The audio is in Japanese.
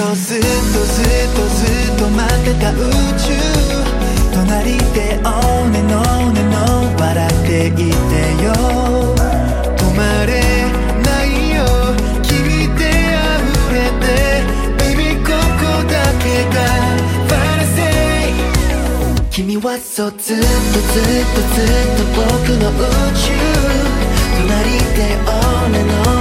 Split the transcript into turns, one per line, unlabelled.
とずっとずっとずっと待ってた宇宙、隣でおねのねの笑っていてよ、止まれないよ君で溢れて Baby ここだけが Fantasy、 君はそうずっとずっとずっと僕の宇宙、隣でおねの